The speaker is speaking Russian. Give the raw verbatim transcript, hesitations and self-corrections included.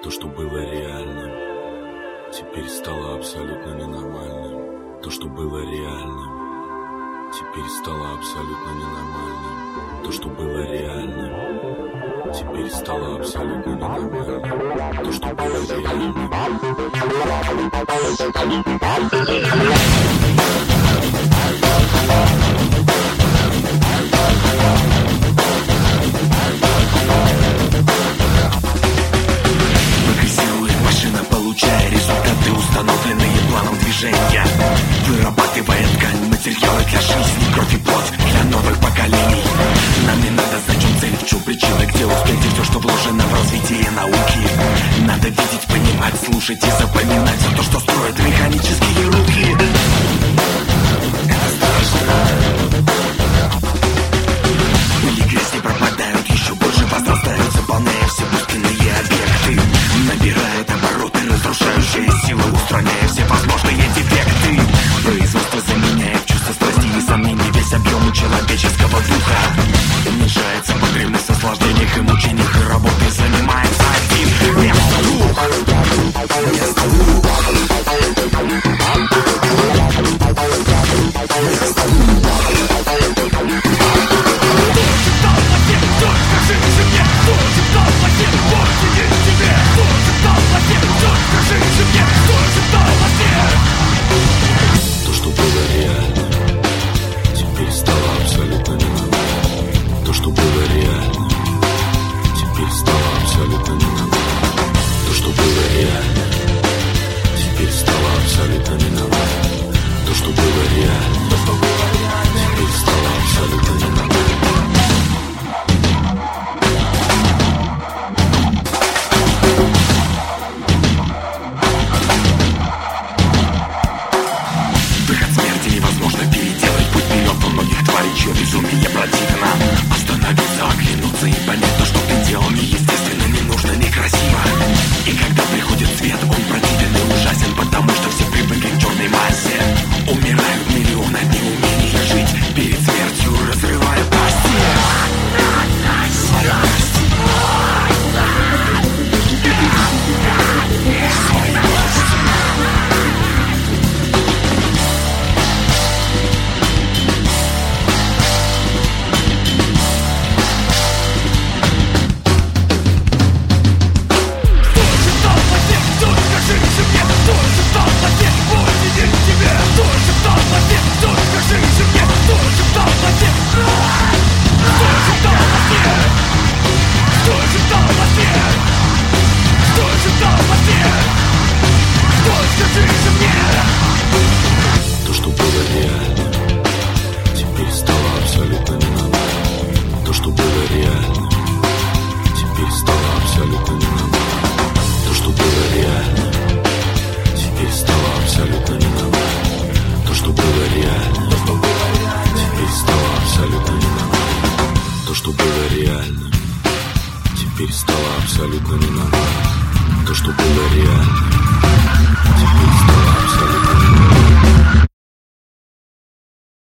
То, что было реальным, теперь стало абсолютно ненормальным. То, что было реальным, теперь стало абсолютно ненормальным. То, что было реальным, теперь стало абсолютно ненормальным. То, что было реальным. Получая результаты, установленные планом движения, вырабатывая ткань, материалы для жизни, кровь и плоть для новых поколений. Нам не надо знать, в чем цель, в чем причина, где успеть и все, что вложено в развитие науки. Надо видеть, понимать, слушать и запоминать все то, что строят механические руки. Это страшно. Пыль и грязь не пропадают, еще больше возрастают, заполняя все пустынные объекты, набирает обороты разрушающая сила, устраняя все возможные дефекты. Производство заменяет чувство страсти и сомнений весь объем человеческого духа. Уменьшается потребность в наслаждениях и мучениях, и работой занимается один вместо двух. Вместо двух. Вместо двух. То, что было реальным, теперь стало абсолютно ненормальным. То, что было реальным, теперь стало абсолютно ненормальным. То, что было реальным, теперь стало абсолютно ненормальным. То, что было реальным, теперь стало абсолютно ненормальным. Чье безумие противно. Остановиться, оглянуться и понять то, что ты делал, неестественно, не нужно, некрасиво. И когда приходит свет, он противен и ужасен, потому что все привыкли к черной массе. Умирают миллионы от неумения жить, перед смертью разрывая пасти. Своя пасть. Своя пасть. То, что было реальным, теперь стало абсолютно ненормальным. То, что было реальным, теперь стало абсолютно ненормальным. То, что было реальным, теперь стало абсолютно ненормальным. То, что было реальным, теперь стало абсолютно ненормальным. То, что было реальным, теперь стало абсолютно ненормальным. То, что было реальным, теперь стало абсолютно